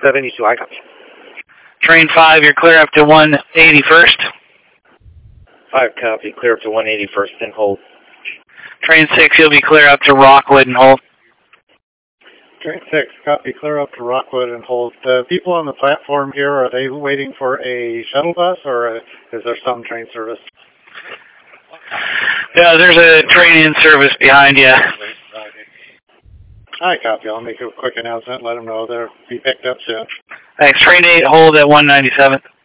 72, I copy. Train 5, you're clear up to 181st. 5 copy, clear up to 181st and hold. Train 6, you'll be clear up to Rockwood and hold. Train 6, copy, clear up to Rockwood and hold. The people on the platform here, are they waiting for a shuttle bus, or is there some train service? Yeah, there's a train in service behind you. All right, copy. I'll make a quick announcement, let them know they'll be picked up soon. Thanks. Train 8, hold at 197.